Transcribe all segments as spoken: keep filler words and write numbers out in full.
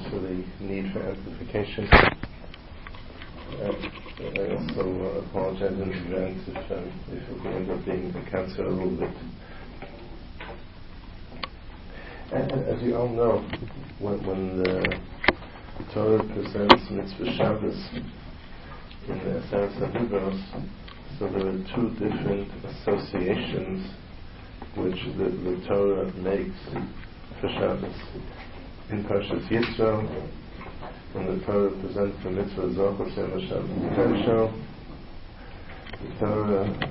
for the need for amplification. Uh, I also uh, apologize in advance if, um, if it will end up being a cancer a little bit. And, and as you all know, when, when the Torah presents Mitzvah Shabbos in the Aseret HaDibros, so there are two different associations which the, the Torah makes for Shabbos. In Parshas Yisro, when the Torah presents the Mitzvah Zochos Yom HaShabbos Kersho, the Torah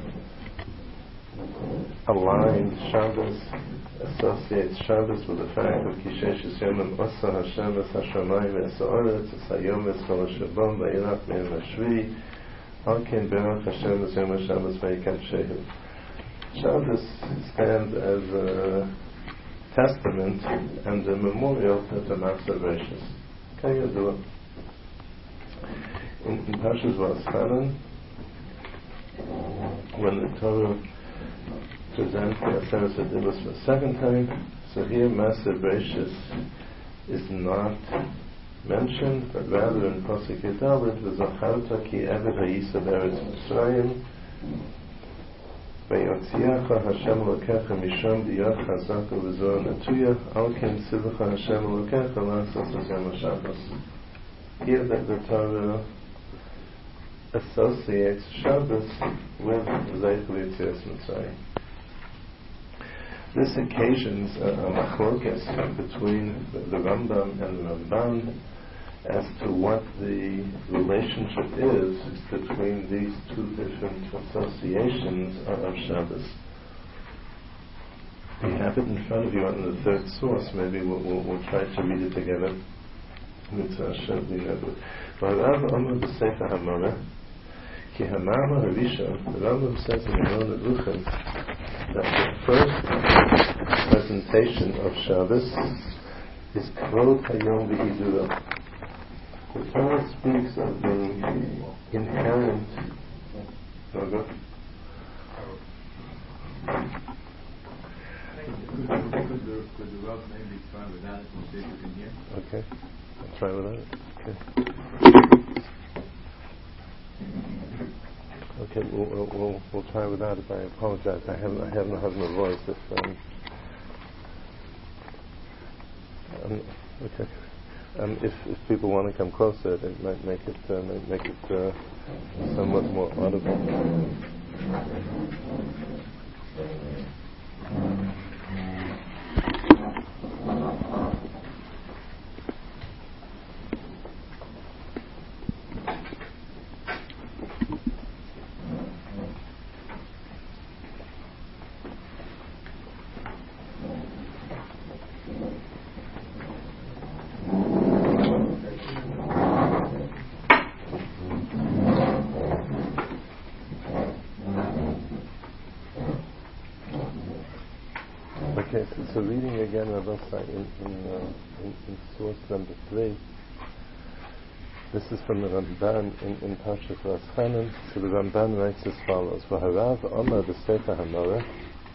aligns Shabbos, associates Shabbos with the fact of Kishesh Yomim Osa Hashem Es HaShamayim Es HaOretz Es HaYom Es Kol HaShabon Vayirach Me'en HaShvi Al Ken Berach Hashem Es Yom HaShabbos Vayikadshehu. Shabbos stands as a testament and a memorial to the Master Bereshis. Can you do it? In, in Parshas Va'aschanan, when the Torah presents the Aseret HaDibros for the second time, so here Master Bereshis is not mentioned, but rather in Pasuk Yudalid, V'zacharta ki eved ha'yisa b'eretz Mitzrayim, V'yotziacha Hashem Elokecha misham b'yad chazaka v'zor natuya, al ken tzivcha Hashem Elokecha l'asas es Yom HaShabbos. Here that the Torah associates Shabbos with Zeichel Yetzias Mitzrayim. This occasions a, a machlokes between the, the Rambam and the Ramban as to what the relationship is between these two different associations of, of Shabbos. We have it in front of you on the third source. Maybe we'll, we'll, we'll try to read it together. Mitzvah Hashem v'nevu. V'harav Omer b'Sefer HaMoreh Ki Hamama Harishon. The Rambam says in the Moreh Nevuchim that the first presentation of Shabbos is Kvod Hayom V'Hidura. The Torah speaks of the inherent. No, go. Could the Rav maybe try without it and see if you can hear? Okay, I'll try without it. Okay. Okay, we'll, we'll we'll we'll try without it. I apologize. I haven't I haven't have no voice. If um, um okay. Um, if, if people want to come closer, it might make it uh, might make it uh, somewhat more audible. So reading again Rabbi in in, uh, in in source number three. This is from the Ramban in, in Parshas Va'aschanan. So the Ramban writes as follows: V'harav Omer b'Sefer HaMoreh.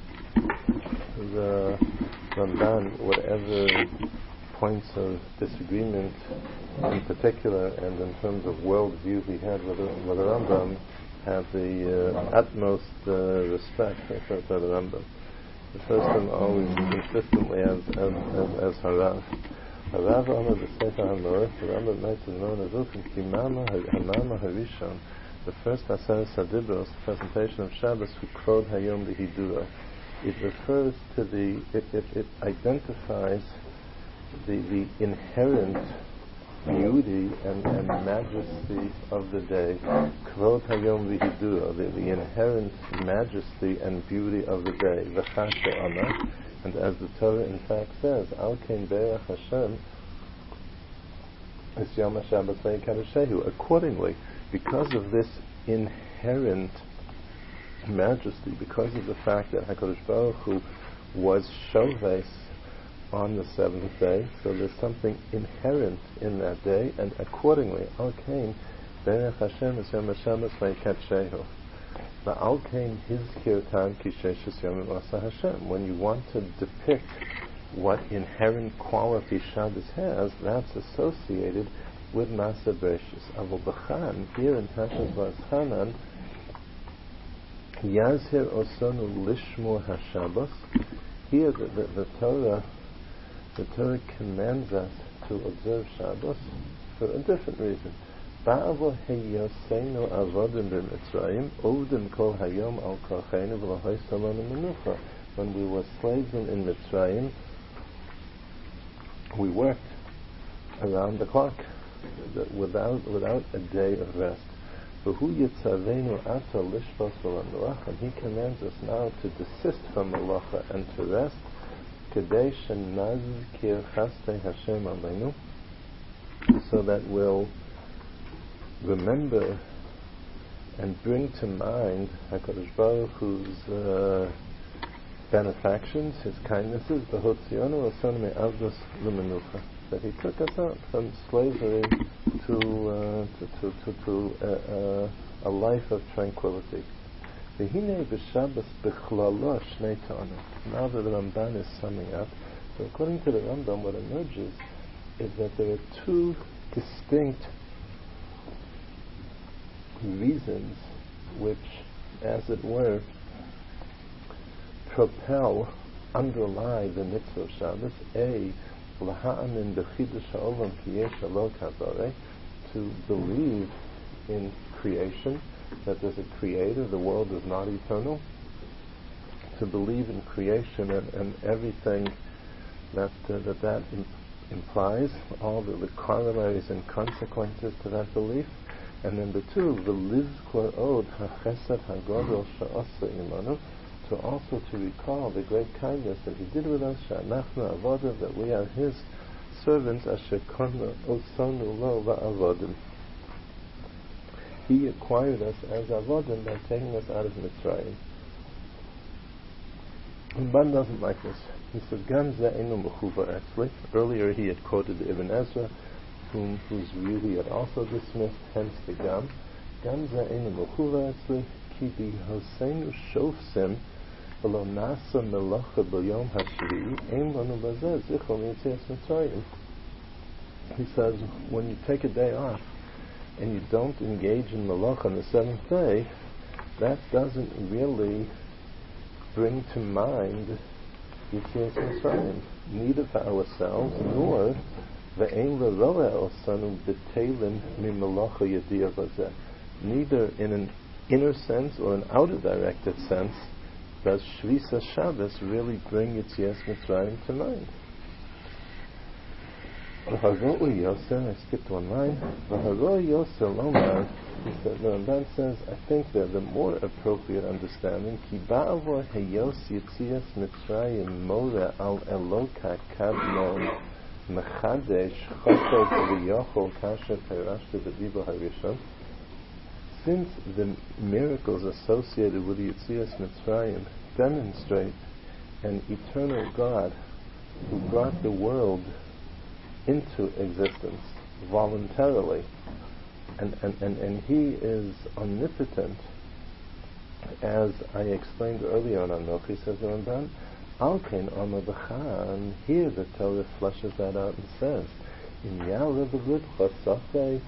The Ramban, whatever points of disagreement in particular and in terms of worldview he had with the, with the Rambam, had the uh, utmost uh, respect for, for the Rambam. The first one always consistently as as as, as Harav. Harav Omer b'Sefer HaMoreh. The Rambam writes in Moreh Nevuchim Ki Hamama Harishon. The first Aseret HaDibros, the presentation of Shabbos, Kvod Hayom V'Hidura. It refers to the it it, it identifies the the inherent beauty and, and majesty of the day, Kvod Hayom V'Hidura, the, the inherent majesty and beauty of the day, V'chashe Omer, and as the Torah in fact says, Al Ken Berach Hashem Es Yom HaShabbos Vayikadshehu. Accordingly, because of this inherent majesty, because of the fact that HaKadosh Baruch Hu was Shoves on the seventh day, so there's something inherent in that day, and accordingly, Al Kain Berach Hashem Es Yom HaShabbos Vayikadshehu. But Al Kain Hizkir Tan Kishesh Es Yomim Asa Hashem. When you want to depict what inherent quality Shabbos has, that's associated with Masa Bereshis. Avol B'chan, here in Parshas Va'eschanan, Yazhir Osanu Lishmor HaShabbos. Here the, the, the Torah, the Torah commands us to observe Shabbos for a different reason. Ba'avo heyoseinu avodim b'Mitzrayim, ovdim kol hayom al kocheinu v'lohoi salonu menucha. When we were slaves in, in Mitzrayim, we worked around the clock, without without a day of rest. V'hu yitzavenu ata lishvos v'lanuach, and He commands us now to desist from malacha and to rest. Kedei shenazkir chastei Hashem aleinu, so that we'll remember and bring to mind HaKadosh Baruch Hu's uh, benefactions, His kindnesses, B'hotzionu Osanu me'avdos l'menucha, that He took us out from slavery to uh, to to, to, to uh, uh, a life of tranquility. V'hinei b'Shabbos b'chlalo shnei ta'anos. Now that the Ramban is summing up, so according to the Rambam, what emerges is that there are two distinct reasons which, as it were, propel, underlie the mitzvah of Shabbos. A, l'ha'amin b'chidush ha'olam ki yesh elo kavore, to believe in creation, that there's a creator, the world is not eternal, to believe in creation and, and everything that uh, that, that im- implies, all the, the corollaries and consequences to that belief. And number two, v'lizkor od ha'chesed ha'godol sha'asa imanu, to also to recall the great kindness that He did with us, sha'anachnu avodim, that we are His servants, asher konna osonu lo va'avodim. He acquired us as avodim by taking us out of Mitzrayim. Ramban doesn't like this. He said, Gam ze'enu mechuva etzli. Earlier he had quoted Ibn Ezra, whom, whose view he had also dismissed, hence the Gam. Gam ze'enu mechuva etzli, ki bihoseinu shofsim, v'lo nasa melacha b'yom hashvi'i, ein lanu bazeh zichron yitzias Mitzrayim. He says, when you take a day off, and you don't engage in malach on the seventh day, that doesn't really bring to mind Yitzias Mitzrayim, neither for ourselves nor ve'ein l'roeh osanu b'teilin mimalacha yediyah bazeh. Neither in an inner sense or an outer directed sense does Shvisa Shabbos really bring Yitzias Mitzrayim to mind. V'haroi Yosef, I skipped one line. V'haroi Yosef Lomar, he said, the Ramban says, I think that the more appropriate understanding, Ki ba'avo heyos Yitzias Mitzrayim more al eloka kadmon mechadesh chosed v'yochol kasher perashte b'dibo harishon. Since the miracles associated with Yitzias Mitzrayim demonstrate an eternal God who brought the world into existence voluntarily, and, and, and, and He is omnipotent, as I explained earlier on Anochi, says the Ramban. Alkein Omer B'chan, here the Torah flushes that out and says, In Ya'aleh B'Libcha Safei,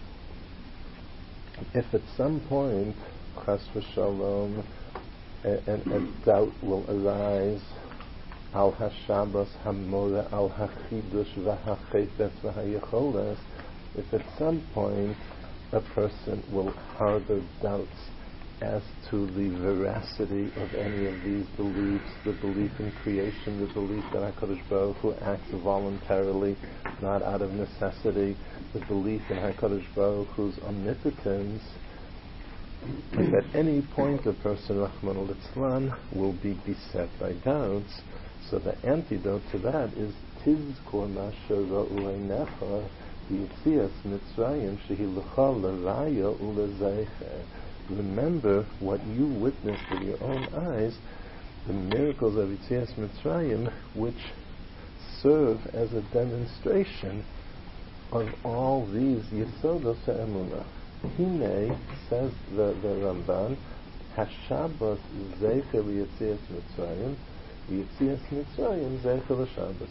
if at some point, Chas v'Shalom, a, a, a doubt will arise, Al HaShabbos Hamora Al HaChidush V'HaChefetz V'HaYecholes, if at some point a person will harbor doubts as to the veracity of any of these beliefs, the belief in creation, the belief that HaKadosh Baruch Hu acts voluntarily, not out of necessity, the belief in HaKadosh Baruch Hu's omnipotence, if at any point a person, Rahman al-Itzlan, will be beset by doubts, so the antidote to that is Tizkor Masher Ra'uleinecha Yitzias Mitzrayim Shehi L'cha L'raya U'Lezeicher. Remember what you witnessed with your own eyes, the miracles of Yitzias Mitzrayim, which serve as a demonstration of all these Yesodos HaEmunah. Hine, says the, the Ramban, HaShabbos Zeicher Yitzias Mitzrayim, Yitzias Mitzrayim Zeicher L'Shabbos.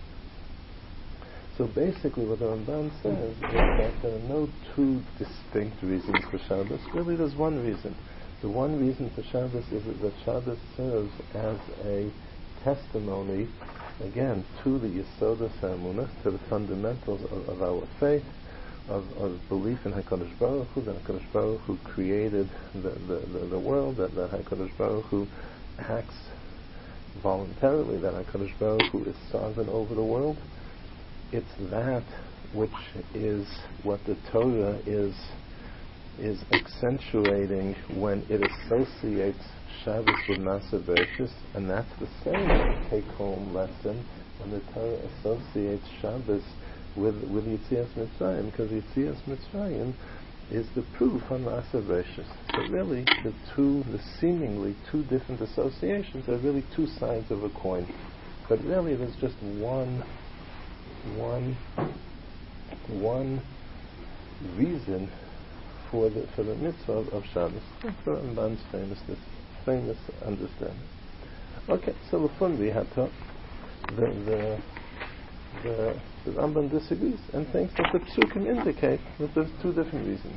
So basically what the Ramban says is that there are no two distinct reasons for Shabbos. Really there's one reason. The one reason for Shabbos is that Shabbos serves as a testimony, again, to the Yesodas HaEmunah, to the fundamentals of, of our faith, of, of belief in HaKadosh Baruch Hu, that HaKadosh Baruch Hu created the, the, the, the world, that, that HaKadosh Baruch Hu acts voluntarily, that HaKadosh Baruch Hu is sovereign over the world. It's that which is what the Torah is is accentuating when it associates Shabbos with Maaseh Bereishis, and that's the same take-home lesson when the Torah associates Shabbos with with Yitzias Mitzrayim, because Yitzias Mitzrayim is the proof on Maaseh Bereishis. So really, the two, the seemingly two different associations are really two sides of a coin, but really there's just one, one, one reason for the for the mitzvah of, of Shabbos. That's the Ramban's famous famous understanding. Okay, so the fun we had to the the the, the Ramban disagrees and thinks that the psukim indicate that there's two different reasons.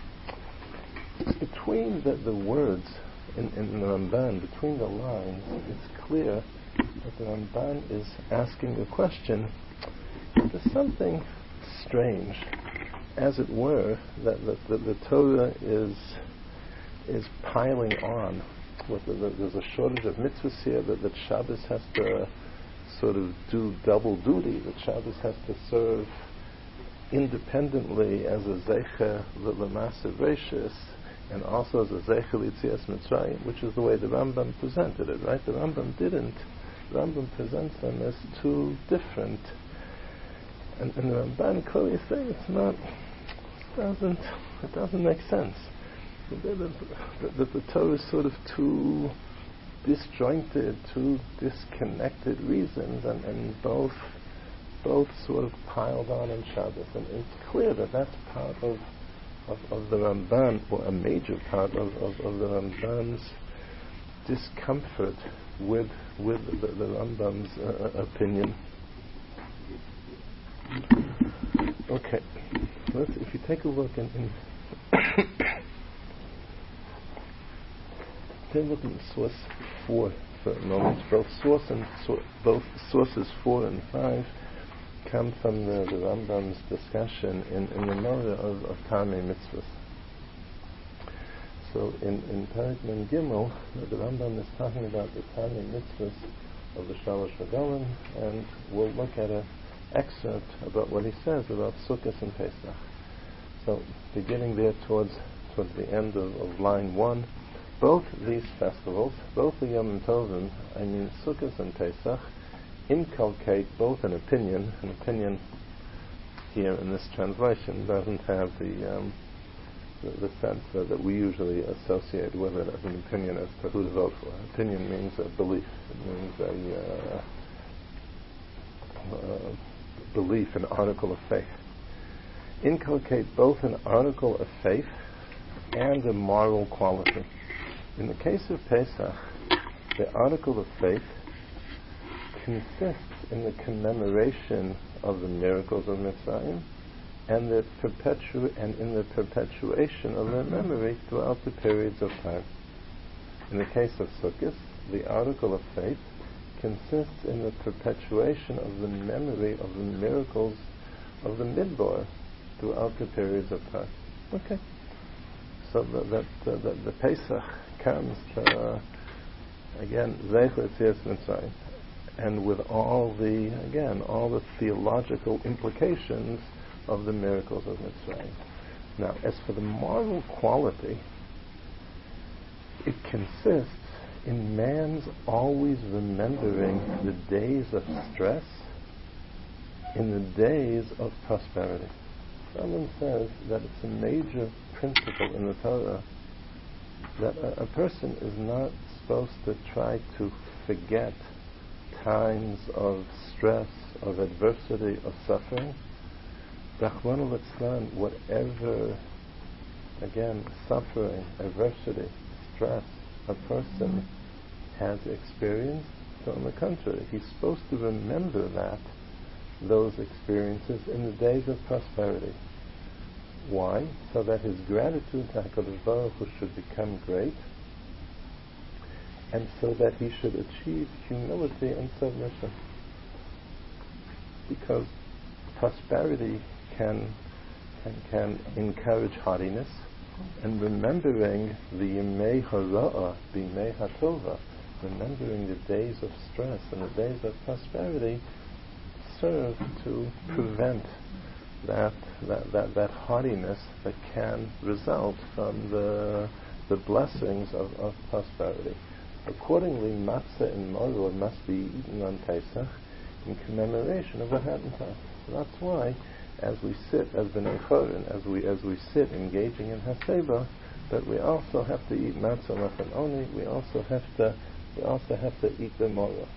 Between the, the words in, in the Ramban, between the lines, it's clear that the Ramban is asking a question. There's something strange, as it were, that the, the, the Torah is is piling on. With the, the, there's a shortage of mitzvahs here that, that Shabbos has to sort of do double duty. That Shabbos has to serve independently as a zecher l'maaseh bereishis and also as a zecher l'yitzias Mitzrayim, which is the way the Rambam presented it. Right? The Rambam didn't. The Rambam presents them as two different. And, and the Ramban clearly saying it's not. It doesn't. It doesn't make sense. That the, the, the Torah is sort of two disjointed, two disconnected reasons, and, and both both sort of piled on in Shabbos. And it's clear that that's part of of, of the Ramban, or a major part of, of, of the Ramban's discomfort with with the, the Rambam's uh, opinion. Okay, let's, if you take a look in, in take a look at source four for a moment. Both source and so, both sources four and five come from the, the Rambam's discussion in, in the matter of, of Tamei Mitzvahs. So in in Perek Mem Gimel, the Rambam is talking about the Tamei Mitzvahs of the Shalosh Regalim, and we'll look at a excerpt about what he says about Sukkot and Pesach. So, beginning there towards towards the end of, of line one, both these festivals, both the Yom Tovim, I mean Sukkot and Pesach, inculcate both an opinion. An opinion here in this translation doesn't have the um, the, the sense that, that we usually associate with it as an opinion as to who to vote for. Opinion means a belief. It means a uh, uh, belief, an article of faith. Inculcate both an article of faith and a moral quality. In the case of Pesach, the article of faith consists in the commemoration of the miracles of Mitzrayim and the perpetu- and in the perpetuation of their memory throughout the periods of time. In the case of Sukkot, the article of faith consists in the perpetuation of the memory of the miracles of the Midbar throughout the periods of time. Okay. So that, that, uh, that the Pesach comes to, uh, again, Zeicher Yitzias Mitzrayim, and with all the, again, all the theological implications of the miracles of Mitzrayim. Now, as for the moral quality, it consists in man's always remembering the days of stress in the days of prosperity. Someone says that it's a major principle in the Torah that a, a person is not supposed to try to forget times of stress, of adversity, of suffering. Rachmana litzlan, whatever, again, suffering, adversity, stress a person has experienced, So on the contrary, he's supposed to remember that, those experiences in the days of prosperity. Why? So that his gratitude to HaKadosh Baruch Hu should become great, and so that he should achieve humility and submission. Because prosperity can can, can encourage haughtiness, and remembering the Yimei Hara'ah, the Yimei HaTova, remembering the days of stress and the days of prosperity, serve to prevent that that, that, that haughtiness that can result from the the blessings of, of prosperity. Accordingly, matzah and maror must be eaten on Pesach in commemoration of what happened to us. That's why, as we sit as B'nai Chorin, as we as we sit engaging in Haseba, that we also have to eat matzah machanoni. We also have to we also have to eat the maror.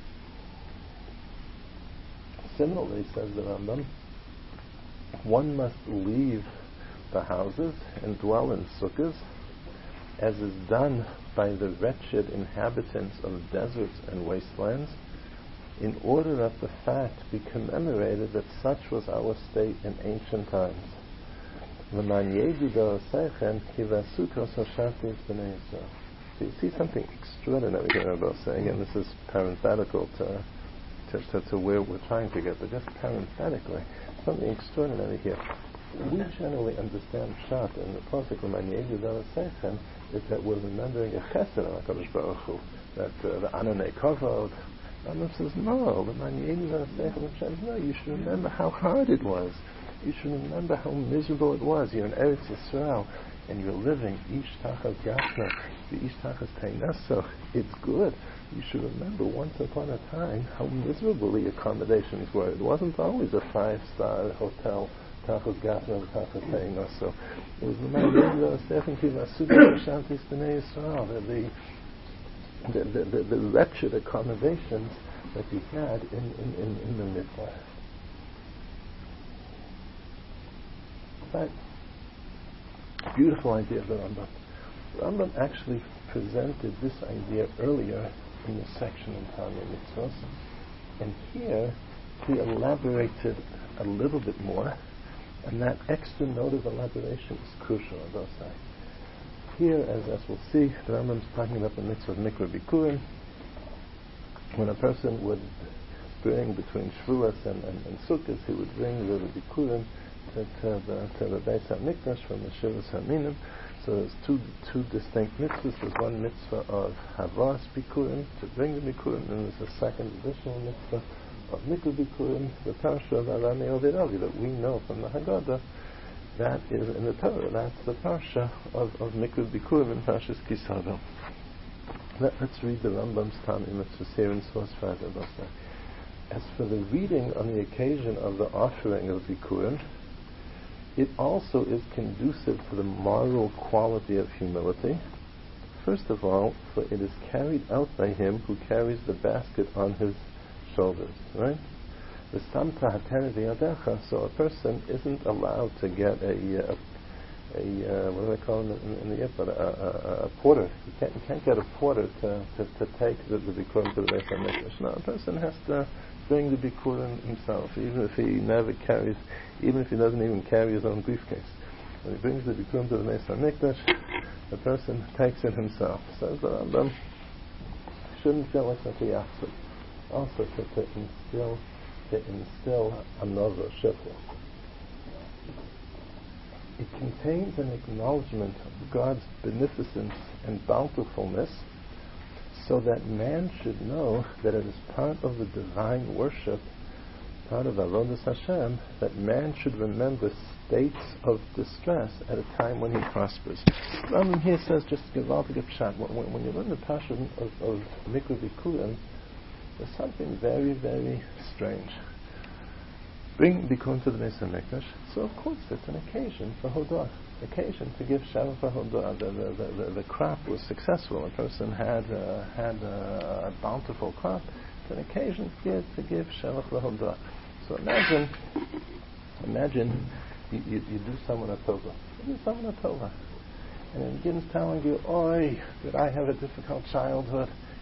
Similarly, says the Rambam, one must leave the houses and dwell in sukkahs, as is done by the wretched inhabitants of deserts and wastelands, in order that the fact be commemorated that such was our state in ancient times. So you see something extraordinary here about saying, and this is parenthetical to, to, to, to where we're trying to get, but just parenthetically, something extraordinary here. We generally understand Pshat in the Pasuk is that we're remembering a chesed on HaKadosh Baruch Hu, that uh, the Ananei Kavod. Rambam says, no, the Manyedu no, you should remember how hard it was. You should remember how miserable it was. You're in Eretz Yisrael, and you're living Ish Tachas Gashna, Ish Tachas Tainaso. It's good. You should remember once upon a time how miserable the accommodations were. It wasn't always a five-star hotel. Tachas Gashna, Tachas Tainaso. It was the Manyedu Sechem Kivasuda Shantis B'nai Yisrael. The The, the, the, the wretched accommodations that you had in, in, in, in the Mikvah. But beautiful idea of the Rambam. The Rambam actually presented this idea earlier in the section in Tanya Mitzvos, and here he elaborated a little bit more, and that extra note of elaboration is crucial on both sides. Here, as, as we'll see, the Rambam is talking about the mitzvah of Mikra Bikurim. When a person would bring between Shavuos and, and, and Sukkot, he would bring the Bikurim to, to the to the Beis HaMikdash from the Shivas HaMinim. So there's two two distinct mitzvahs. There's one mitzvah of Havas Bikurim, to bring the Bikurim, and there's a second additional mitzvah of Mikra Bikurim, the Parsha of Arami Oviravi that we know from the Haggadah. That is in the Torah. That's the parsha of, of Mikra Bikurim in Parshas Kisava. Let, let's read the Rambam's Tanya Mitzvos here in Source Father. As for the reading on the occasion of the offering of Bikurim, it also is conducive to the moral quality of humility. First of all, for it is carried out by him who carries the basket on his shoulders, right? So a person isn't allowed to get a, a, a uh, what do they call them in, in the Yippa, a, a, a porter. You can't, you can't get a porter to, to, to take the, the Bikurim to the Beis HaMikdash. No, a person has to bring the Bikurim himself, even if he never carries, even if he doesn't even carry his own briefcase. When he brings the Bikurim to the Beis HaMikdash, the person takes it himself. Says the Rambam, shouldn't feel like a yachid. Also to, to instill to instill another shifra. It contains an acknowledgement of God's beneficence and bountifulness, so that man should know that it is part of the divine worship, part of Avodas Hashem, that man should remember states of distress at a time when he prospers. Rambam here says, just to give out the pshat, when, when you learn the passion of, of Mikra Bikurim, there's something very, very strange. Bring Bikurim to the Beis HaMikdash, so of course it's an occasion for Hodah, occasion to give Shavah for Hodah. The, the, the, the crop was successful. A person had uh, had uh, a bountiful crop. It's an occasion to give, to give Shavah for Hodah. So imagine, imagine you, you, you do someone a tova. You do someone a tova. And it begins telling you, oi, did I have a difficult childhood?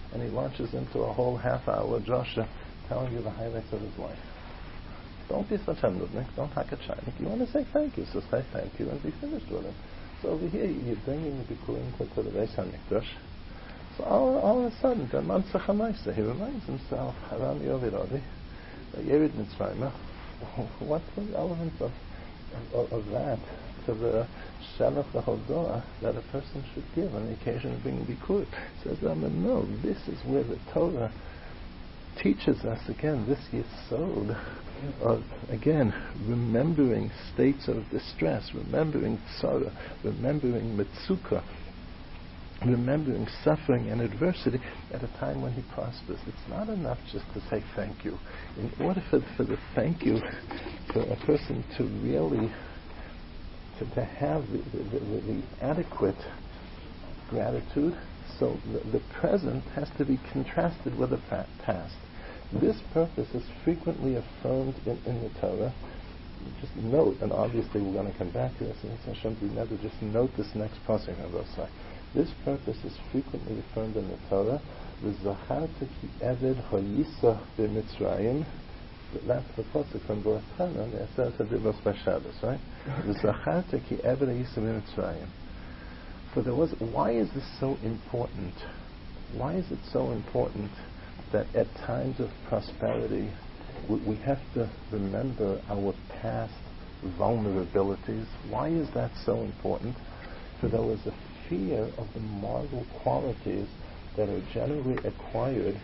and he launches into a whole half-hour drasha telling you the highlights of his life. Don't be such a nudnik, don't hack a shaynik. You want to say thank you, so say thank you and be finished with it. So over here, you're bringing the Bikurim to the Beis HaMikdash. So all, all of a sudden, the Mansach HaMaisa, he reminds himself, Haram Yovirodi, the Yerid Mitzrayim. What's the element of, of, of that to the Shalach HaHodah that a person should give on the occasion of bringing Bikur? Says, no, this is where the Torah teaches us, again, this Yesod of, again, remembering states of distress, remembering sorrow, remembering Mitzukah, remembering suffering and adversity at a time when he prospers. It's not enough just to say thank you. In order for, for the thank you, for a person to really, to, to have the, the, the, the adequate gratitude, so the, the present has to be contrasted with the fa- past. This purpose is frequently affirmed in, in the Torah. Just note, and obviously we're going to come back to this, and Hashem, remember, just note this next passage on both sides. This purpose is frequently affirmed in the Torah. V'zacharta ki eved hayisa b'Mitzrayim. That's the pasuk from Baruch Hanan. It says Hadibos Bashabbos, right? V'zacharta ki eved hayisa b'Mitzrayim. So there was. Why is this so important? Why is it so important that at times of prosperity we, we have to remember our past vulnerabilities? Why is that so important? For there was a fear of the moral qualities that are generally acquired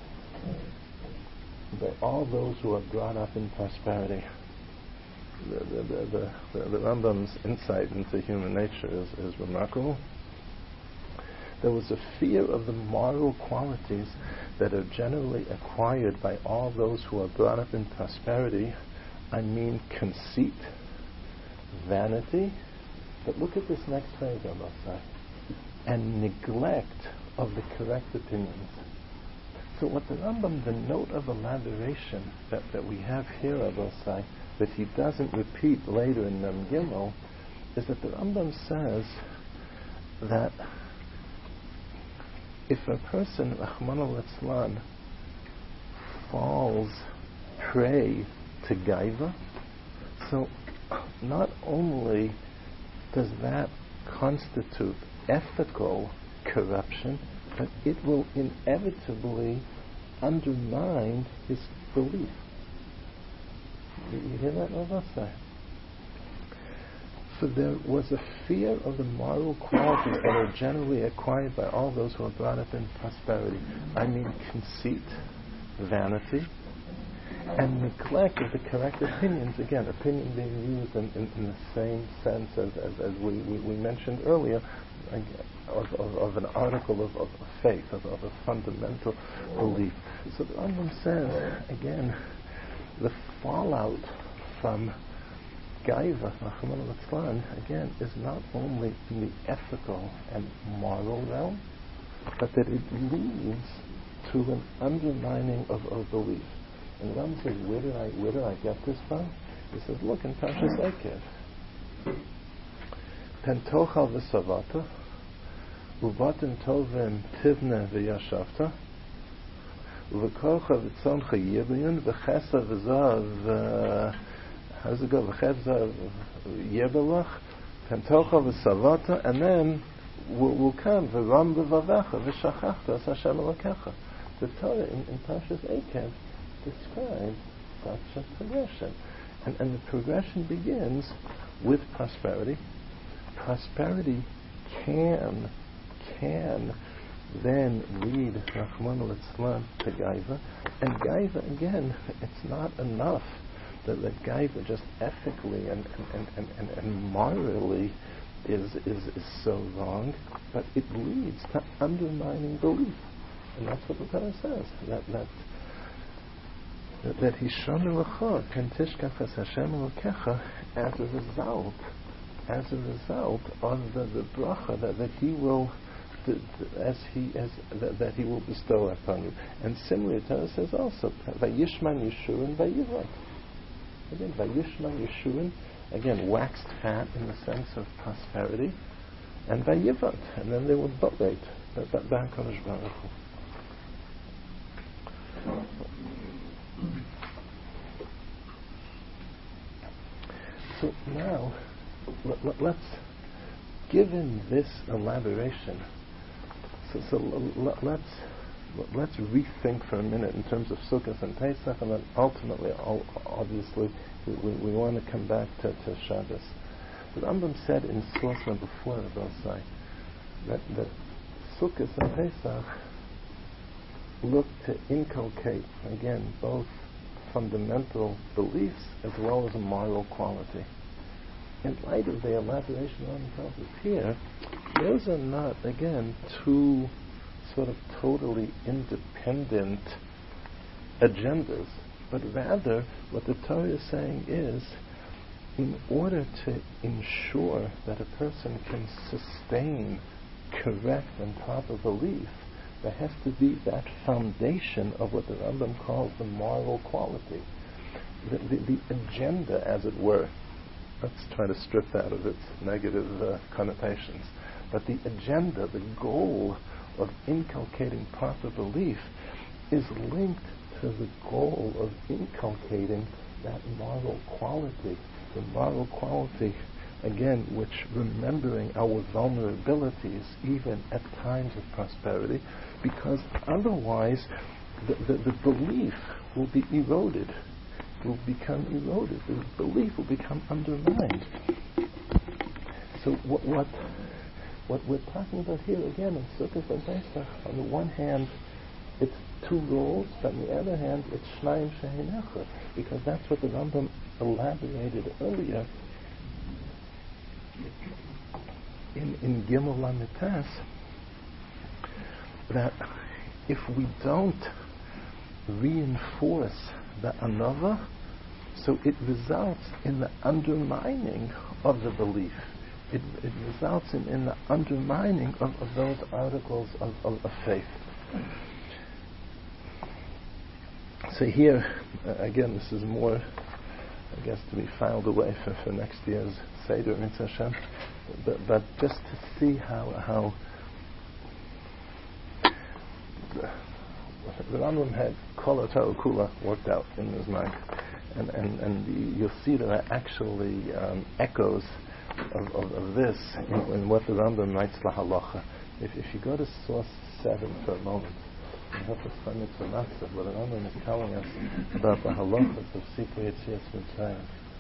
by all those who are brought up in prosperity. The, the, the, the, the Rambam's insight into human nature is, is remarkable. There was a fear of the moral qualities that are generally acquired by all those who are brought up in prosperity. I mean conceit, vanity. But look at this next phrase, Abasai. And neglect of the correct opinions. So what the Rambam, the note of elaboration that, that we have here, Abasai, that he doesn't repeat later in Mem Gimel, is that the Rambam says that if a person, Rachmana litzlan, falls prey to gaiva, so not only does that constitute ethical corruption, but it will inevitably undermine his belief. You, you hear that, Rabbi? So there was a fear of the moral qualities that are generally acquired by all those who are brought up in prosperity. I mean conceit, vanity, and neglect of the correct opinions. Again, opinion being used in, in, in the same sense as, as, as we, we, we mentioned earlier, of, of, of an article of, of faith, of, of a fundamental belief. So the Rambam says, again, the fallout from Gaiva, again, is not only in the ethical and moral realm, but that it leads to an undermining of our belief. And the Rambam says, where did I where did I get this from? He says, look in Parshas Ekev. Pentochal v'savata, uvatim tovim tivne v'yashavta, uvakorcha v'tzoncha yibiyun, v'chesa v'zav, how does it go? V'chesa yibelach, pentochal v'savata, and then will, will come v'ram v'vavecha, v'shachachta, as Hashem alakecha. The Torah in, in Parshas Ekev describes such a progression. And, and the progression begins with prosperity. Prosperity can, can then lead Rachmana litzlan to Gaiva. And Gaiva, again, it's not enough that, that Gaiva just ethically and, and, and, and, and morally is, is, is so wrong, but it leads to undermining belief. And that's what the Torah says. That, that that Hishonu L'cha Ken Tishkach Hashem Elokecha, as a result, as a result of the, the bracha that, that He will, the, the, as He as that, that He will bestow upon you. And similarly, Torah says also, Vayishman Yeshurun Vayivat. Again, Vayishman Yeshurun, again waxed fat in the sense of prosperity, and Vayivat, and then they will boat. That that Hakadosh Baruch Hu. so now, let, let, let's, given this elaboration, so, so l- let's let's rethink for a minute in terms of Sukkot and Pesach, and then ultimately, all, obviously, we, we, we want to come back to, to Shabbos. The Rambam said in source number four of Osai that, that Sukkot and Pesach look to inculcate, again, both fundamental beliefs as well as a moral quality. In light of the elaboration on the topic here, those are not, again, two sort of totally independent agendas, but rather what the Torah is saying is, in order to ensure that a person can sustain correct and proper belief, there has to be that foundation of what the Rambam calls the moral quality. The, the, the agenda, as it were. Let's try to strip that of its negative uh, connotations. But the agenda, the goal of inculcating proper belief is linked to the goal of inculcating that moral quality. The moral quality, again, which remembering our vulnerabilities even at times of prosperity, because otherwise the, the, the belief will be eroded, will become eroded, the belief will become undermined. So what what, what we're talking about here again in Sukkot and Pesach, on the one hand, it's two roles, but on the other hand, it's Shnayim Shehin Echad, because that's what the Rambam elaborated earlier in, in Gimel Lamites, that if we don't reinforce the anava, so it results in the undermining of the belief. It, it results in, in the undermining of, of those articles of, of, of faith. So here, uh, again, this is more, I guess, to be filed away for, for next year's Seder Mitzvah Hashem, but, but just to see how how the, the Rambam had Kol HaTorah Kula worked out in his mind, and and, and you'll see there are actually um, echoes of, of, of this in, in what the Rambam writes LaHalacha. If, if you go to source seven for a moment, you have to find it for Matzah, what the Rambam is telling us about the halachas of Sikri Yetzias Mitzrayim.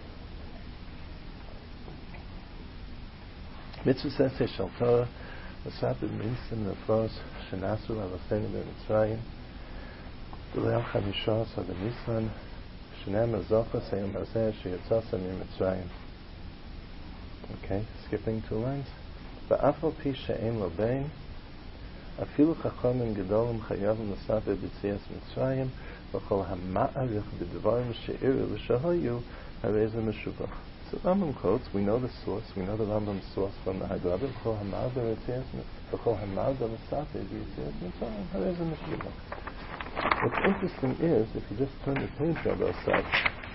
Mitzvah says, Shal Torah, Asat B'Minsin Rafos, Shenasu Avasenu B'Mitzrayim, D'Leil Chamishos Adonisan, Shenem Azocha Seyom Hazeh Sheyetzasa Mitzrayim. Okay, skipping two lines. Ba'afal Pi She'en Lo Bein, Afilu Chachamim Gedolim Chayavim L'Sat B'Yetzias Mitzrayim, V'chol HaMa'arich B'Dvarim She'iru L'Shahoyu, Hareza Meshubach. So Rambam quotes, we know the source, we know the Rambam's source from the Haggadah, V'chol HaMa'ar B'Yetzias V'chol HaMa'ar B'Yetzias Mitzrayim, Hareza Meshubach. What's interesting is, if you just turn the page on those sides,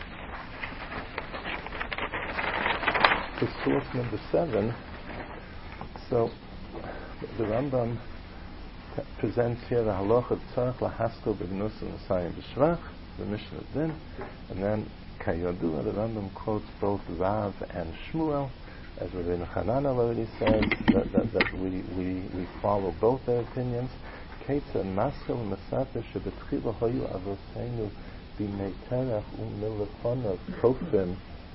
to source number seven, so the Rambam t- presents here the halacha tzarich lahaskel b'gnus and l'sayim b'shvach, the Mishnah Din, and then Kayodua, the Rambam quotes both Rav and Shmuel, as Rabbeinu Hanan already said, that, that, that we, we, we follow both their opinions. Keitza and Maskal and Masater shebetchila hoyu avoseinu b'mei terach u'milefonav kofim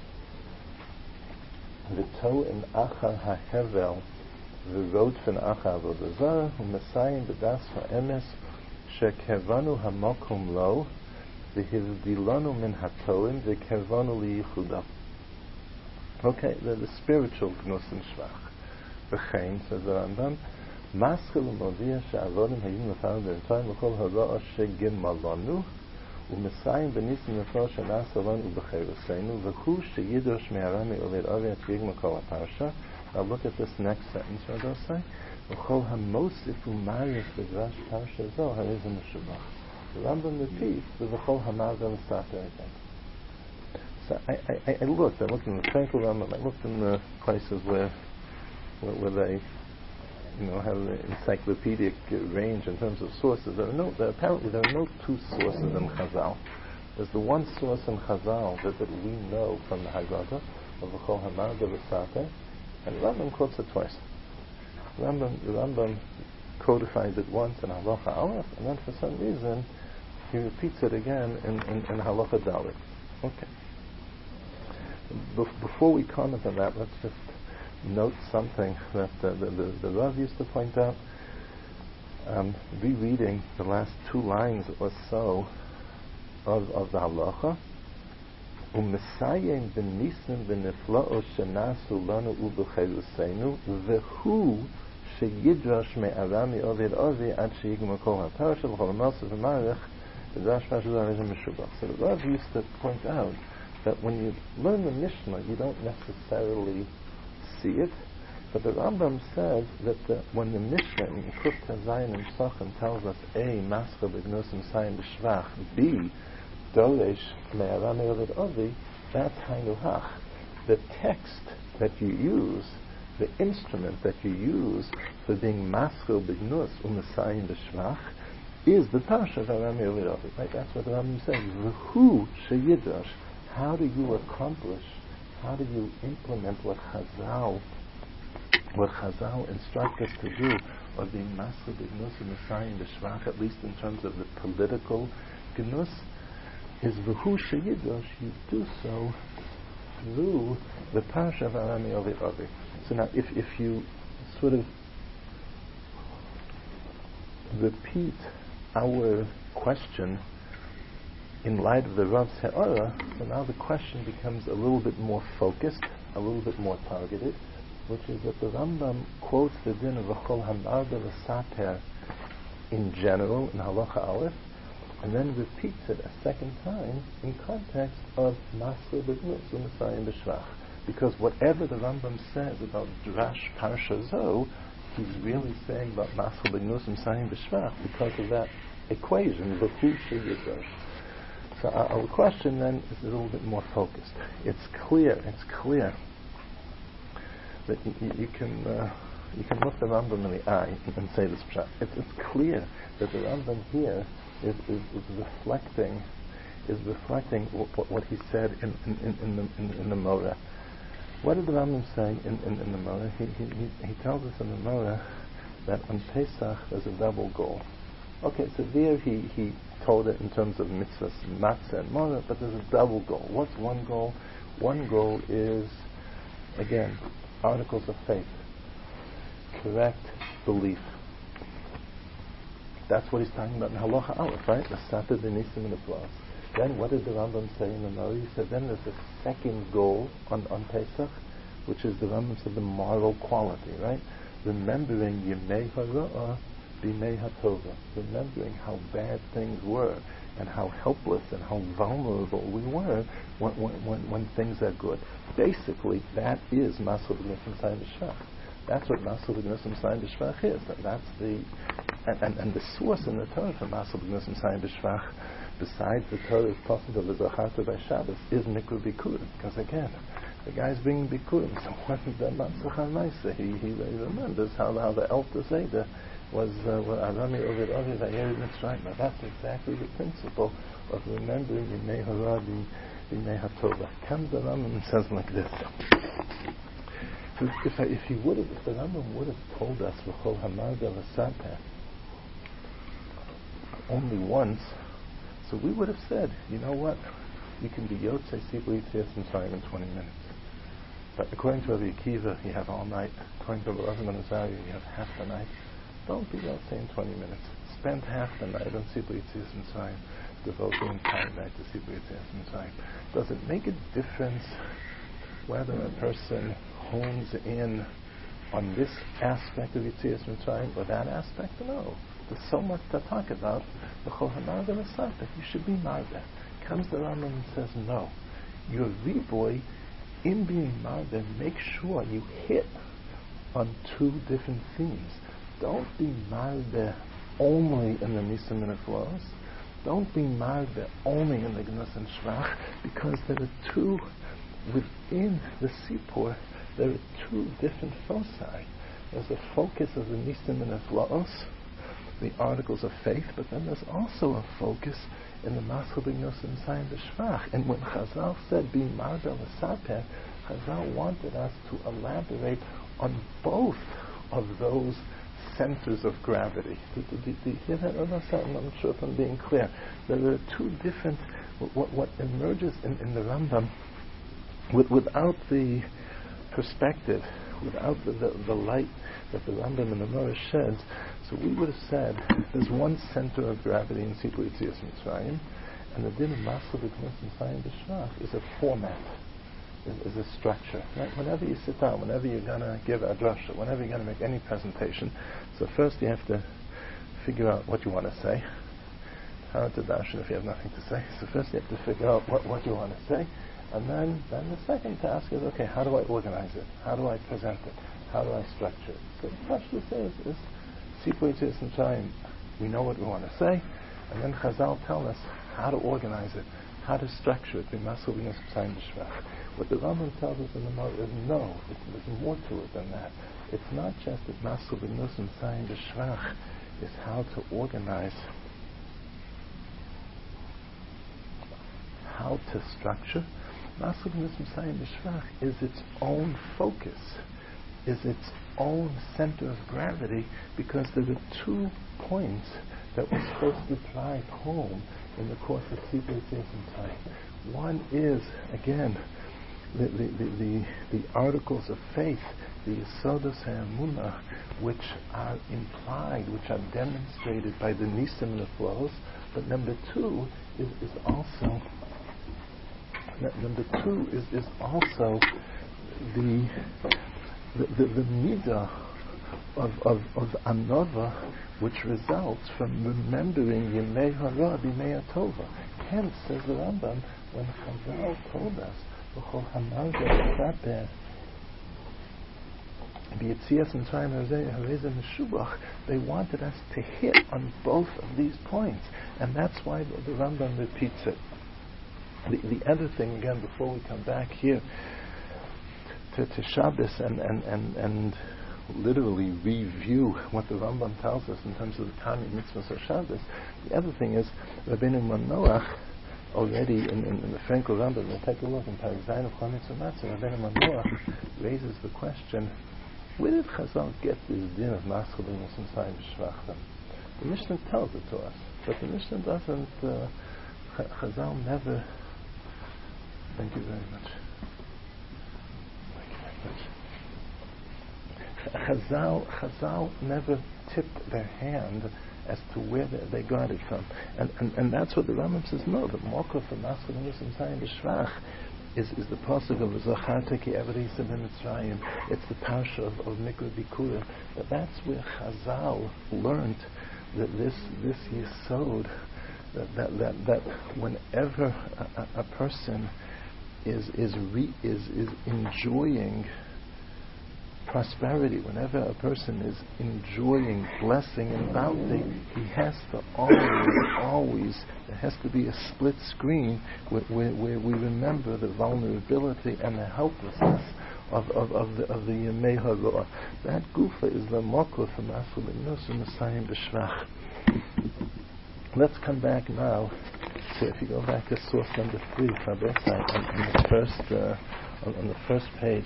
v'to in achar ha'hevel v'rodfen achar vodazara u'mesayim b'das ha'emes shekevanu ha'mokum lo v'hivdilanu min ha'toim v'kevanu liyichudah. Okay, the, the spiritual gnus and shvach. V'chein, says the Rambam, Maskal u'modia she'avodim hayim l'fam v'entayim v'kol ha'ra'ah she'gimalanu u'mesayim b'nisim l'fam she'nasavan u'b'cheirosenu v'hu she'yidosh me'ara me'oled aviat yigma kol ha'parsha. Now look at this next sentence, Radosai. V'chol ha'mosif u'marif v'drash parsha zo ha'reza meshubach. The Rambam repeats the v'chol ha'mar v'mesata again. So I, I, I looked, I looked in the Frankel Rambam, I looked in the places where, where, where they, you know, have an encyclopedic range in terms of sources. There are no, there, apparently there are no two sources in Chazal. There's the one source in Chazal that, that we know from the Haggadah, of V'chol Hamarga V'Sapeh, and Rambam quotes it twice. Rambam, Rambam codifies it once in Halacha Aleph, and then for some reason he repeats it again in, in, in Halacha Dalet. Okay. Bef- before we comment on that, let's just note something that uh, the, the, the Rav used to point out. Um, rereading the last two lines or so of, of the Halacha, U'mesayim b'nisim v'nifla'os shenasu lanu u'b'cheruseinu v'hu sheyidrash me'arami ovid ovi ad sheyigma kol ha'parasha v'chol ha'malsa v'marech v'drash parasha v'arezim meshubach. So the Rav used to point out that when you learn the Mishnah, you don't necessarily see it, but the Rambam says that the, when the Mishnah in Kuf Zayin and Psachim tells us A, Mascha b'gnosim sayin b'shvach, B, Doresh me'arami ovid ovi, that's Hainu Hach. The text that you use, the instrument that you use for being Mascha b'gnus u'mesayin b'shvach, is the Parsha of Arami ovid ovi. Right? That's what the Rambam says. V'hu sheyidrash. How do you accomplish, how do you implement what Chazal what Chazal instruct us to do, of being Mascha b'gnus u'mesayin b'shvach, at least in terms of the political gnus, is v'hu sheyidrash, you do so through the Parsha of Arami ovid ovi. So now, if, if you sort of repeat our question in light of the Rav's Ha'ara, so now the question becomes a little bit more focused, a little bit more targeted, which is that the Rambam quotes the din of V'chol Hamarga V'Sapeh in general, in Halacha Aleph, and then repeats it a second time in context of Mascha b'gnus u'mesayin b'shvach. Because whatever the Rambam says about Drash Parsha Zo, he's really saying about Mascha b'gnus u'mesayin b'shvach because of that equation, V'hu sheyidrash. So our, our question then is a little bit more focused. It's clear, it's clear that you, you, you can uh, you can look the Rambam in the eye and, and say this pshat. It's, it's clear that the Rambam here is, is, is reflecting is reflecting what, what he said in in, in, in the in, in the Moreh. What did the Rambam say in, in, in the Moreh? He, he, he, he tells us in the Moreh that on Pesach there's a double goal. Okay, so there he, he told it in terms of mitzvahs, matzah and Moreh, but there's a double goal. What's one goal? One goal is, again, articles of faith, correct belief. That's what he's talking about in Halacha Aleph, right? The Sata B'nisim and the Plus. Then what did the Rambam say in the Moreh? He said then there's a second goal on, on Pesach, which is the Rambam said the moral quality, right? Remembering Yemei Hara'ah B'mei HaTova, remembering how bad things were and how helpless and how vulnerable we were when, when, when things are good. Basically, that is Mascha b'gnus u'mesayin b'shvach. That's what Mascha b'gnus u'mesayin b'shvach is. And that's the and, and, and the source in the Torah for Mascha b'gnus u'mesayin b'shvach, besides the Torah's possible v'zacharta by Shabbos, is Mikra Bikurim. Because again, the guy's bringing Bikurim. So when the Matzach HaMaisa, he, he remembers how, how the Elta Seder was Arami Ovid Ovid Vayeri Mitzrayim. Now that's exactly the principle of remembering Yemei Hara B'mei HaTova. Comes the Rambam and says like this: If, if, if he would have, if the Rambam would have told us V'chol Hamarga V'Sapeh only once, so we would have said, you know what, you can be Yotzei Sibur Yitzias Mitzrayim in twenty minutes. But according to Rabbi Akiva, you have all night. According to Rabbi Elazar ben Azariah, you have half the night. Don't be Yotzei in twenty minutes. Spend half the night on Sibur Yitzias Mitzrayim. Devote the entire night to Sibur Yitzias Mitzrayim. Does it make a difference whether a person hones in on this aspect of Yitzias Mitzrayim or that aspect? No. There's so much to talk about. V'chol Hamarga V'Sapeh, you should be marga. Comes the Rambam and says, no. Your V-boy, in being marga, make sure you hit on two different themes. Don't be marga only in the Nisim and the Flows. Don't be marga only in the Gnus and Shvach, because there are two, within the Sipur, there are two different foci. There's a focus of the Nisim and the Flows, the articles of faith, but then there's also a focus in the Mascha b'gnus u'mesayin b'shvach. And when Chazal said, be marga v'sapeh, Chazal wanted us to elaborate on both of those centers of gravity. Do, do, do, do you hear that? I'm sure if I'm being clear. There are two different, what, what emerges in, in the Rambam, with, without the perspective, without the, the, the light that the Rambam and the Morah sheds. So we would have said there's one center of gravity in Sipur Yetzias Mitzrayim, and the din of Masel B'Knes Mitzrayim B'Shvach is a format, is, is a structure. Right? Whenever you sit down, whenever you're going to give a drasha, whenever you're going to make any presentation, so first you have to figure out what you want to say. How to darshan if you have nothing to say. So first you have to figure out what, what you want to say, and then, then the second task is, okay, how do I organize it? How do I present it? How do I structure it? So Pashtus says is Sipur Yetzias Mitzrayim. We know what we want to say, and then Chazal tell us how to organize it, how to structure it. What the Rambam tells us in the Morah is no, it's, there's more to it than that. It's not just that Masel B'Nus Mitzrayim B'Shvach is how to organize, how to structure. Masel B'Nus Mitzrayim B'Shvach is its own focus, is its own center of gravity, because there are two points that we're supposed to drive home in the course of Sipur Yetzias Mitzrayim. One is, again, the, the, the, the, the articles of faith, the Yesodos HaEmunah, which are implied, which are demonstrated by the Nisim and the flows. But number two is, is also number two is, is also the the, the, the midah of of, of anova, which results from remembering Yemei Hara B'Yemei Tova. Hence, says the Rambam, when Chazal told us B'chol Hamarga B'Chaper B'Yetzias Mitzrayim Harezeh Meshubach, they wanted us to hit on both of these points, and that's why the, the Rambam repeats it. The, the other thing, again, before we come back here to, to Shabbos and, and, and, and literally review what the Rambam tells us in terms of the Tanya Mitzvahs of Shabbos, the other thing is Rabbeinu Manoach, already in, in, in the Frankel Rambam, we'll take a look in Perek Zayin of Chol Mitzvah Matzah, Rabbeinu Manoach raises the question, where did Chazal get this din of Masel B'Nus Mitzrayim B'Shvach? The Mishnah tells it to us, but the Mishnah doesn't, uh, Chazal never. Thank you very much. Thank you very much. Chazal, Chazal never tipped their hand as to where they, they got it from, and, and and that's what the Rambam says. No, the Mokah for Masel B'Nus Mitzrayim B'Shvach is is the pasuk of Zacharta Ki Evarisa B'Mitzrayim. It's the parsha of, of Mikra Bikurim. But that's where Chazal learned that this this yesod, that that that, that whenever a, a, a person is is re, is is enjoying prosperity, whenever a person is enjoying blessing and bounty, he has to always, always, there has to be a split screen where, where, where we remember the vulnerability and the helplessness of, of, of the of the Yemei Hara. That gufa is the mokah for Masel B'Nus Mitzrayim B'Shvach. Let's come back now. So if you go back to source number three, Chabesai, on, on the first uh, on, on the first page.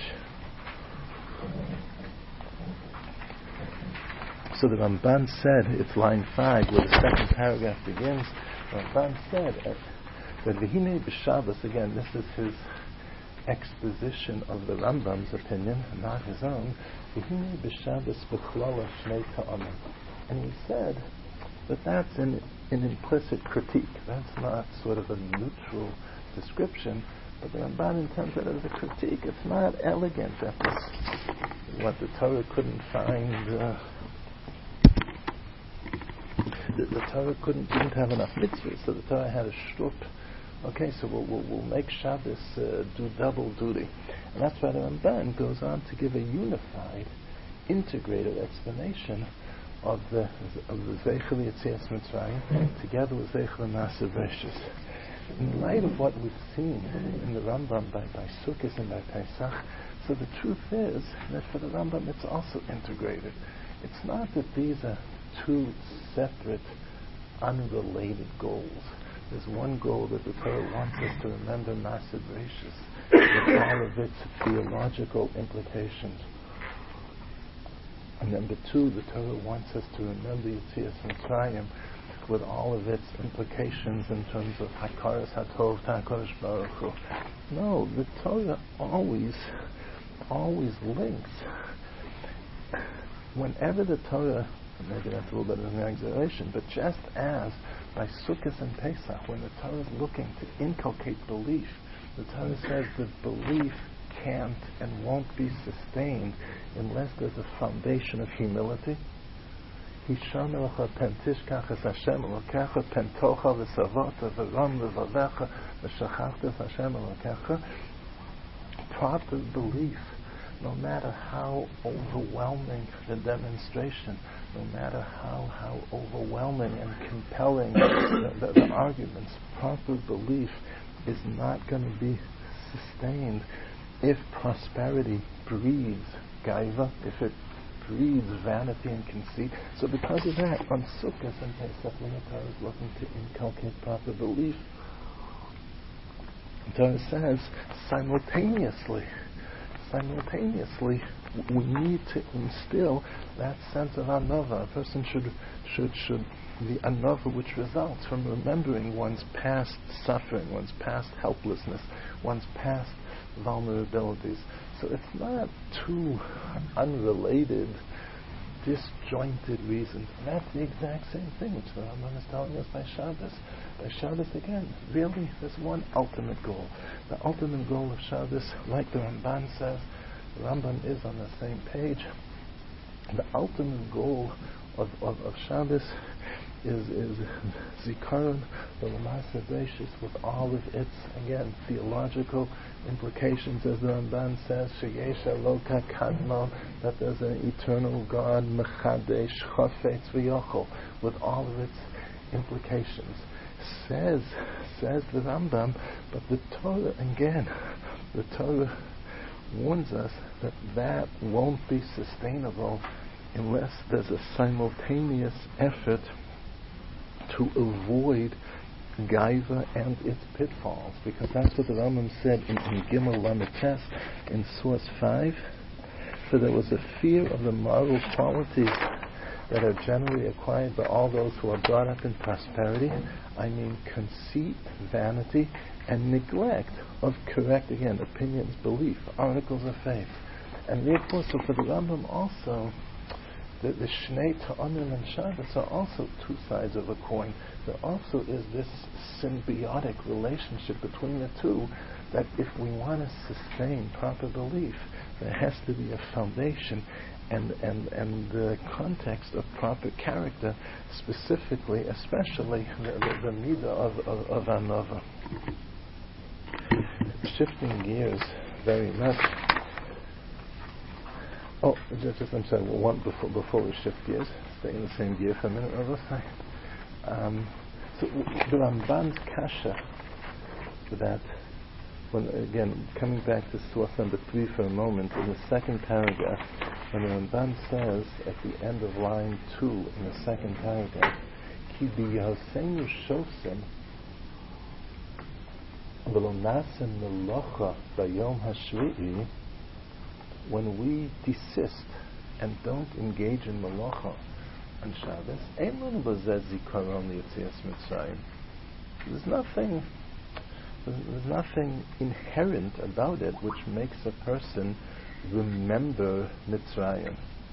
So the Ramban said, it's line five where the second paragraph begins. Ramban said uh, that V'hinei b'Shabbos, again, this is his exposition of the Rambam's opinion, not his own. V'hinei b'Shabbos b'chlala shnei ta'amim, and he said that that's an, an implicit critique. That's not sort of a neutral description, but the Ramban intends it as a critique. It's not elegant. That was what the Torah couldn't find. Uh, the, the Torah couldn't didn't have enough mitzvahs, so the Torah had a shtup. Okay, so we'll, we'll, we'll make Shabbos uh, do double duty, and that's why the Ramban goes on to give a unified, integrated explanation of the of the Zeichel Yetzias Mitzrayim together with Zeichel Na'aseh Bereishis. In light of what we've seen in the Rambam by, by Sukkot and by Pesach, so the truth is that for the Rambam it's also integrated. It's not that these are two separate, unrelated goals. There's one goal that the Torah wants us to remember Na'aseh Bereishis, with all of its theological implications. And number two, the Torah wants us to remember Yetzias Mitzrayim with all of its implications in terms of Hakaras HaTov HaKadosh Baruch Hu. No, the Torah always, always links. Whenever the Torah, maybe that's a little bit of an exaggeration, but just as by Sukkot and Pesach, when the Torah is looking to inculcate belief, the Torah says that belief can't and won't be sustained unless there's a foundation of humility. Proper belief, no matter how overwhelming the demonstration, no matter how, how overwhelming and compelling the, the, the arguments, proper belief is not going to be sustained if prosperity breeds gaiva, if it breeds vanity and conceit. So because of that, on Sukkot and Pesach, when the Torah is looking to inculcate proper belief, the Torah says simultaneously, simultaneously, we need to instill that sense of anova. A person should should should the anova which results from remembering one's past suffering, one's past helplessness, one's past vulnerabilities. So it's not two unrelated, disjointed reasons. That's the exact same thing which the Rambam is telling us by Shabbos. By Shabbos again, really there's one ultimate goal. The ultimate goal of Shabbos, like the Ramban says, the Rambam is on the same page. The ultimate goal of, of, of Shabbos is is Zikaron, the Lamasa Beishis, with all of its, again, theological implications, as the Ramban says, Sheyesh Eloka Kadmon, that there's an eternal God, Mechadesh, Chafetz V'Yochel, with all of its implications. Says, says the Rambam, but the Torah, again, the Torah warns us that that won't be sustainable unless there's a simultaneous effort to avoid Gaiva and its pitfalls, because that's what the Rambam said in, in Gimel Lamed Tes in source five. For there was a fear of the moral qualities that are generally acquired by all those who are brought up in prosperity. I mean conceit, vanity, and neglect of correct, again, opinions, belief, articles of faith. And therefore, so for the Rambam also, the, the Shnei Ta'anim and Shabbos are also two sides of a coin. There also is this symbiotic relationship between the two, that if we want to sustain proper belief, there has to be a foundation and and and the context of proper character, specifically, especially the, the, the midah of, of, of anova. Shifting gears very much. Oh, just, just I'm sorry. Well, one before before we shift gears, stay in the same gear for a minute, Rabbi. Um, so the Ramban's kasha that, when again coming back to source number three for a moment, in the second paragraph, when the Ramban says at the end of line two in the second paragraph, Ki b'yosenu shosim v'lo nasim melocha b'yom hashvi'i, when we desist and don't engage in melacha on Shabbos, ein lanu b'zeh zikaron liyetzias Mitzrayim. There's nothing, there's nothing inherent about it which makes a person remember Mitzrayim.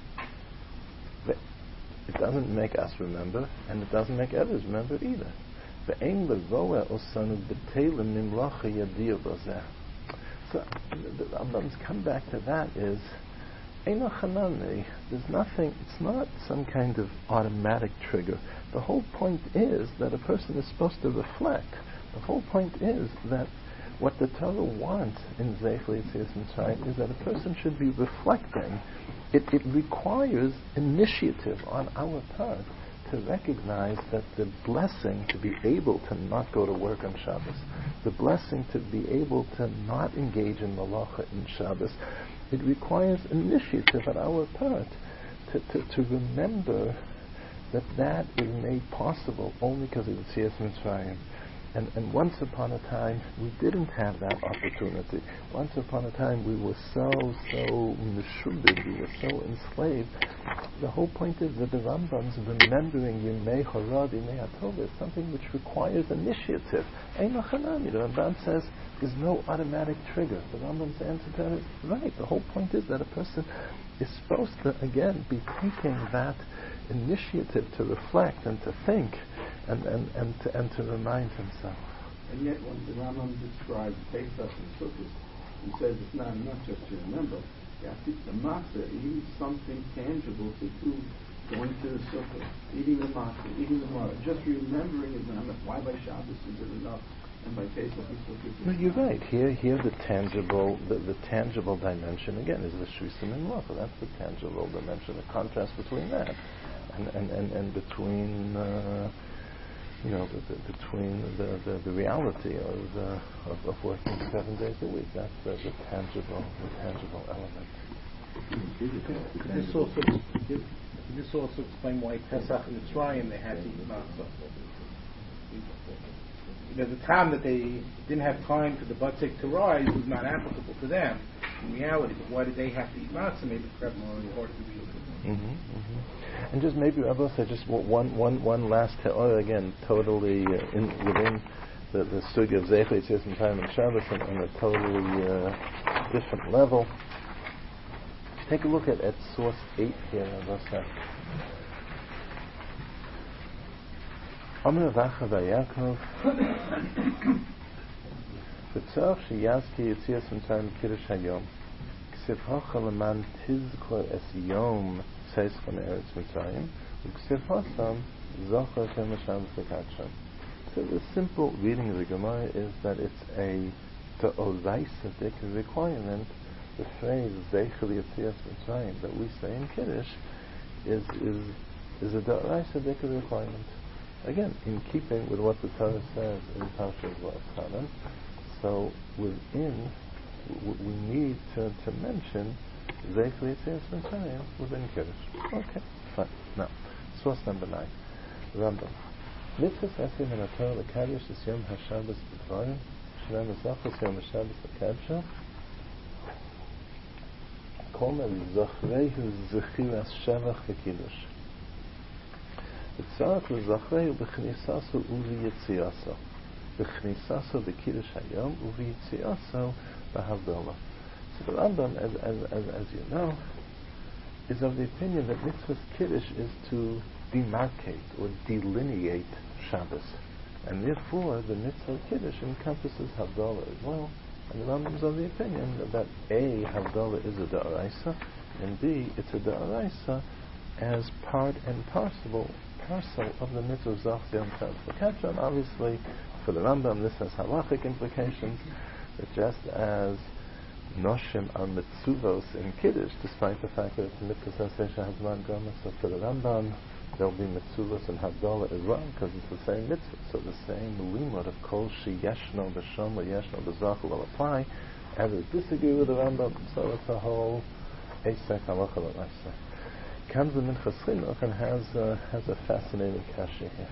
It doesn't make us remember, and it doesn't make others remember either. Ve'ein levoa osanu b'teilem mimlacha yadir b'zeh. So the Rambam's come back to that is Eino Chanami. There's nothing, it's not some kind of automatic trigger. The whole point is that a person is supposed to reflect. The whole point is that what the Torah wants in Zeich L'Yetzias Mitzrayim is that a person should be reflecting. It, it requires initiative on our part to recognize that the blessing to be able to not go to work on Shabbos, the blessing to be able to not engage in malacha in Shabbos, it requires initiative on our part to, to, to remember that that is made possible only because of Yetzias Mitzrayim. And, and once upon a time, we didn't have that opportunity. Once upon a time, we were so, so meshubed, we were so enslaved. The whole point is that the Rambam's remembering Yimei Horad, Yimei HaTov is something which requires initiative. Ein Achanami, the Rambam says, is no automatic trigger. The Rambam's answer to that is right. The whole point is that a person is supposed to, again, be taking that initiative to reflect and to think and, and, and, to, and to remind himself. And yet when the Rambam describes Pesach and Sukkot, he says it's not enough just to remember. You have to eat the matzah, eating something tangible to do, going to the Sukkot, eating the matzah, eating the maror. Just remembering is not enough. Why by Shabbos is it enough? And by Pesach and Sukkot? No, you're right. Here, here the tangible, the, the tangible dimension again is the Shrisim and Malacha. That's the tangible dimension. The contrast between that and and and, and between. Uh, You know, the, the, between the, the, the reality of, uh, of of working seven days a week. That's the, the tangible, the tangible element. Could this also could this also explain why Pesach and Mitzrayim they had to eat matzah? There's a time that they didn't have time for the batik to rise was not applicable to them in reality. But why did they have to eat matzah? Maybe perhaps more important to be. Mm-hmm, mm-hmm. And just maybe I will say just one, one, one last te'or again, totally uh, in, within the the sugya of Zeichel Yetzias Mitzrayim and Shabbos on, on a totally uh, different level. Take a look at, at source eight here. Amar Vacha Vayakov V'tzarach sheyazki Yetzias Mitzrayim Kiddush Hayom Ksiv Hacha Leman Tizkor Es Yom Seis Von Eretz Mitzrayim Uksiv Hasam Zocher Kem Hashem V'Katsham. So the simple reading of the Gemara is that it's a Ta'oraisic requirement. The phrase Zeichel Yetzias Mitzrayim that we say in Kiddush is is is a Ta'oraisic requirement. Again, in keeping with what the Torah says in Parshas Va'aschanan. So within w- we need to, to mention Zeichel Yetzias Mitzrayim within Kiddush. Okay, fine. Now, source number nine. Rambam. Mitzvah Esim in Torah l'Kaddish is Yom HaShabbos B'Dvarim Shnei Mezachos Yom HaShabbos l'Kadsha Kol Zochreihu Zechiras Shavach V'Kiddush V'tzarach l'Zochreihu B'chnisaso U'V'Yetziaso B'chnisaso B'Kiddush Hayom U'V'Yetziaso B'Havdalah. So the Rambam, as, as, as, as you know, is of the opinion that mitzvah's Kiddush is to demarcate or delineate Shabbos, and therefore the mitzvah Kiddush encompasses Havdalah as well. And the Rambam is of the opinion that A, Havdalah is a Da'araisa, and B, it's a Da'araisa as part and parcel, parcel of the mitzvah of Zach Yom Tov L'Kadshah. And obviously, for the Rambam, this has halachic implications, that just as Noshim are mitzuvos in Kiddush, despite the fact that it's mitzvah Sasesha Hazman Goma, so for the Rambam, there'll be mitzuvos and Havdalah as well, because it's the same mitzvah. So the same limud of kol she yeshno b'shom yeshno b'zach will apply, and we disagree with the Rambam, so it's a whole Eisek halacha l'maisa. Comes the Minchas Chinuch and has uh, has a fascinating kasha here.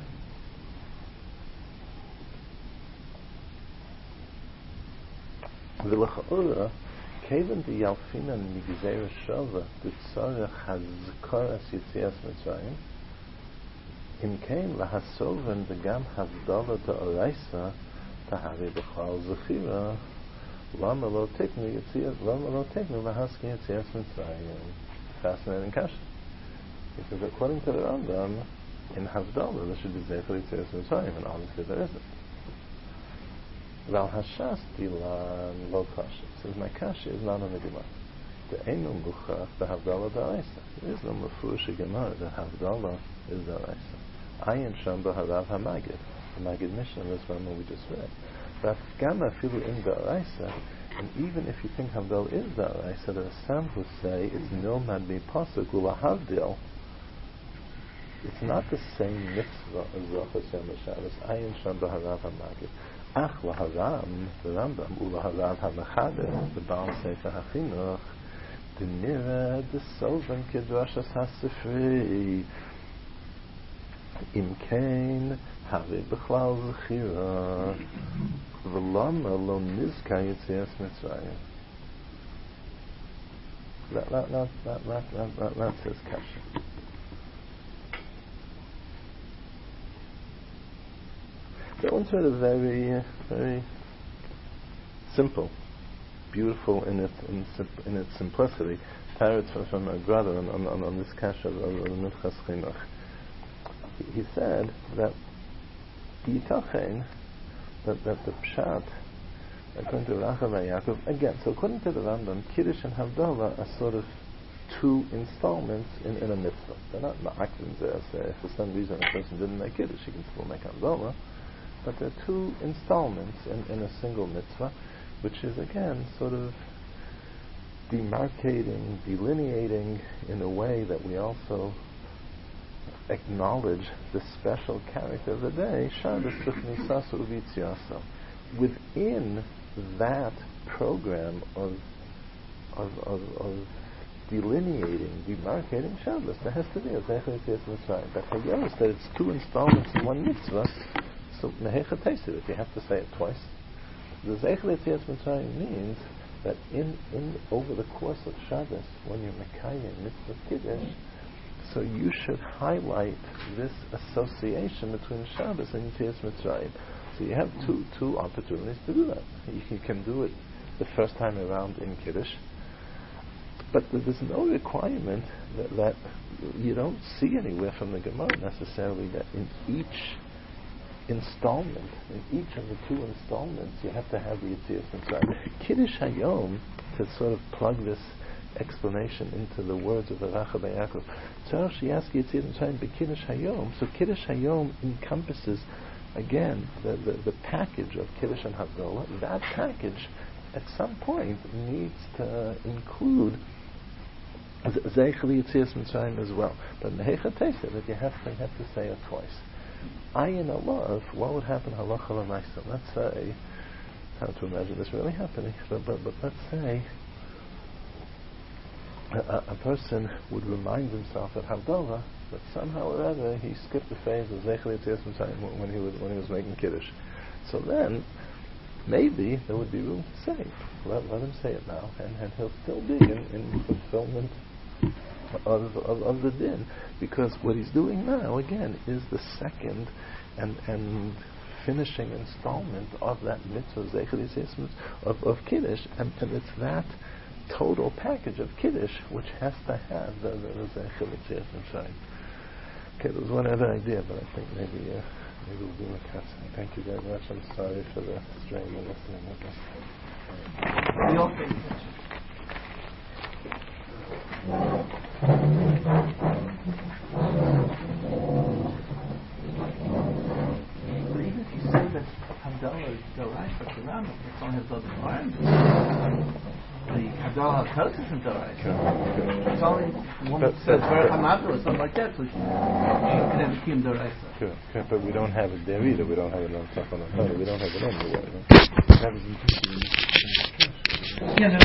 V'lacha'ura Kevin the Yalfina Migzeira Shava the Tzarech Hazkaras Yetzias Mitzrayim Im Kain Lahasoven the Gam Havdalah Ta'oraisa Tahari B'chal Zechira Lama Lo Teknu Yetzias Lama Lo Teknu Lahaski Yetzias Mitzrayim. Fascinating kasha, because according to the Rambam, in Havdalah there should be Zeichel Yetzias Mitzrayim, and obviously there isn't. Val Hashas Dilan Lo Kasha. Says my kasha is not on the Gemara. The Einu Muchach the Havdalah Da'aisa. There is no Mefurish Gemara. The Havdalah is Da'aisa. Ayin Sham B'Harav HaMagid. The Magid Mishnah, this one we just read. But Gamma Filu in Da'aisa, and even if you think Havdalah is Da'aisa, there are some who say it's Nilmad Bi Pasuk Ula Havdil. It's not the same mitzvah as Zachos Yom HaShabbos. Ayin Sham B'Harav HaMagid. Ach laharam, the Rambam, ulaharam ha-mechadeh, the Baal Sefer HaChinuch, the Nira, the Sovan Kedrashas HaSifri. Im kein have bechlal zechira v'lama lo nizka yitzias Mitzrayim. That, that, that, that, that, that, that, that's his kasha. That one's sort of very, very simple, beautiful in its in, in its simplicity. Parrots from a brother on, on, on this kasha of the Minchas Chinuch. He said that Yitachen, that that the pshat, according to Rachavai Yaakov, again. So according to the Rambam, Kiddush and Havdalah are sort of two installments in, in a mitzvah. They're not ma'akdim. Say if for some reason a person didn't make Kiddush, he can still make Havdalah. But they're two installments in, in a single mitzvah, which is again sort of demarcating, delineating in a way that we also acknowledge the special character of the day, Shabbos B'chnisas U'V'Yitziasa. Within that program of of, of, of delineating, demarcating Shabbos, there has to be a Zecher Yitzias Mitzrayim. But Hayos, that it's two installments in one mitzvah, so Mehecha Teisir, if you have to say it twice. The Zecher Yitzias Mitzrayim means that in, in over the course of Shabbos, when you're Mekayim Mitzvah Kiddush, so you should highlight this association between Shabbos and Yitzias Mitzrayim. So you have two two opportunities to do that. You can, you can do it the first time around in Kiddush, but there's no requirement that, that you don't see anywhere from the Gemara necessarily that in each installment, in each of the two installments, you have to have the Yitzias Mitzrayim. Kiddush Hayom, to sort of plug this explanation into the words of the Rachavai Yaakov, Tzarech Sheyaski Yitzias Mitzrayim B'Kiddush Hayom. So Kiddush Hayom encompasses again the, the, the package of Kiddush and Havdalah. That package at some point needs to include Zeichel Yitzias Mitzrayim as well. But Mehecha Teiseh, that you have to, you have to say it twice. Ayin Alav, what would happen halacha l'maisa? Let's say, how to imagine this really happening, but, but, but let's say a, a person would remind himself at Havdalah that somehow or other he skipped the phase of Zeichel Yitzias Mitzrayim when he was when he was making Kiddush. So then, maybe there would be room to say, let, let him say it now, and, and he'll still be in, in fulfillment Of, of, of the din, because what he's doing now again is the second and and finishing installment of that mitzvah Zeichel Yitzias of, of Kiddush, and, and it's that total package of Kiddush which has to have the Zeichel Yitzias Mitzrayim. Okay, there was one other idea, but I think maybe uh, maybe we'll do a cut. Thank you very much. I'm sorry for the strain of listening. Okay. But even if you say that Havdalah is Doraisa for Rambam, it's only Havdalah Doraisa. The Havdalah HaKos isn't Doraisa. It's only one that says Baruch HaMavdil or something like that, so you can have a Kiyum Doraisa. Sure, sure, but we don't have it there either. We don't have it on top of the We don't have it anywhere. Right? Yeah, no.